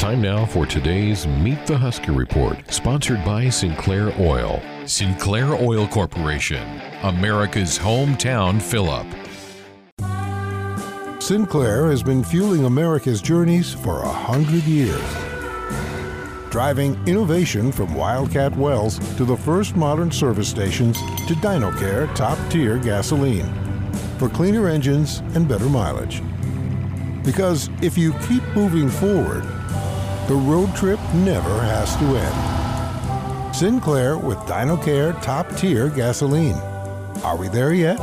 Time now for today's Meet the Husker Report, sponsored by Sinclair Oil. Sinclair Oil Corporation, America's hometown fill-up. Sinclair has been fueling America's journeys for 100 years. Driving innovation from Wildcat Wells to the first modern service stations to DinoCare top-tier gasoline for cleaner engines and better mileage. Because if you keep moving forward, the road trip never has to end. Sinclair with DinoCare top-tier gasoline. Are we there yet?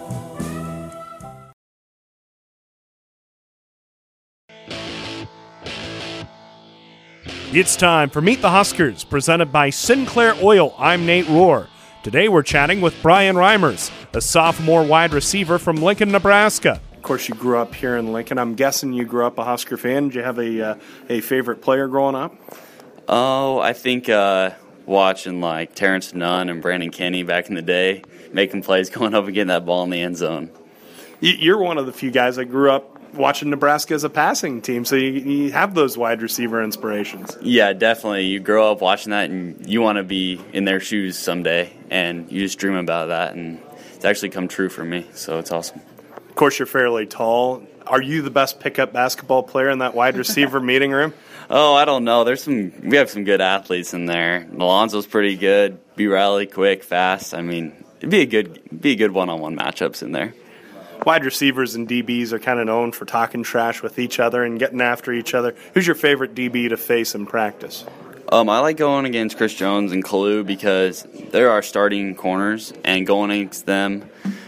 It's time for Meet the Huskers, presented by Sinclair Oil. I'm Nate Rohr. Today we're chatting with Brian Reimers, a sophomore wide receiver from Lincoln, Nebraska. Of course, you grew up here in Lincoln. I'm guessing you grew up a Husker fan. Did you have a favorite player growing up? Oh, I think watching like Terrence Nunn and Brandon Kenny back in the day, making plays, going up and getting that ball in the end zone. You're one of the few guys that grew up watching Nebraska as a passing team, so you have those wide receiver inspirations. Yeah, definitely. You grow up watching that, and you want to be in their shoes someday, and you just dream about that, and it's actually come true for me, so it's awesome. Of course, you're fairly tall. Are you the best pickup basketball player in that wide receiver meeting room? Oh, I don't know. We have some good athletes in there. Alonzo's pretty good. B. Riley, quick, fast. I mean, it'd be a good one-on-one matchups in there. Wide receivers and DBs are kind of known for talking trash with each other and getting after each other. Who's your favorite DB to face in practice? I like going against Chris Jones and Kalu because they're our starting corners, and going against them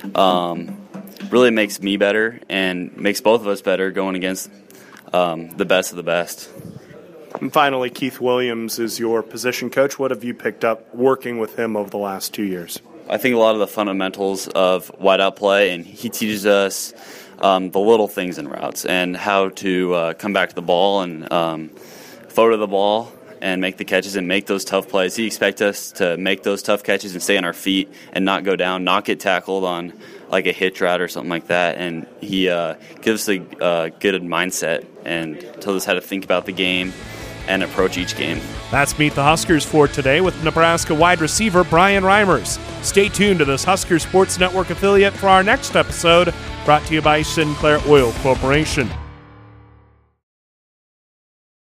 really makes me better and makes both of us better going against the best of the best. And finally, Keith Williams is your position coach. What have you picked up working with him over the last 2 years? I think a lot of the fundamentals of wideout play, and he teaches us the little things in routes and how to come back to the ball and photo the ball and make the catches and make those tough plays. He expects us to make those tough catches and stay on our feet and not go down, not get tackled on like a hitch route or something like that. And he gives us a good mindset and tells us how to think about the game and approach each game. That's Meet the Huskers for today with Nebraska wide receiver Brian Reimers. Stay tuned to this Husker Sports Network affiliate for our next episode, brought to you by Sinclair Oil Corporation.